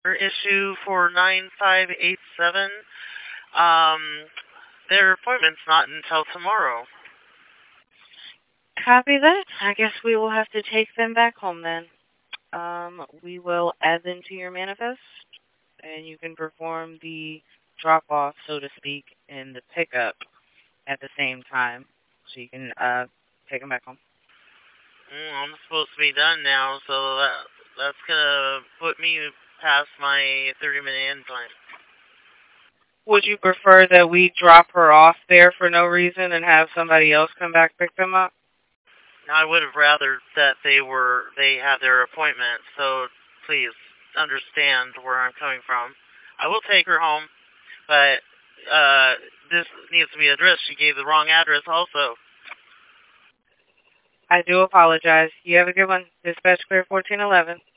issue for 9587. Their appointment's not until tomorrow. Copy that. I guess we will have to take them back home then. We will add them to your manifest, and you can perform the drop-off, so to speak, and the pickup at the same time, so you can take them back home. I'm supposed to be done now, so that's gonna put me past my 30-minute end time. Would you prefer that we drop her off there for no reason and have somebody else come back pick them up? I would have rather that they had their appointment, so please understand where I'm coming from. I will take her home, but this needs to be addressed. She gave the wrong address also. I do apologize. You have a good one. Dispatch clear 1411.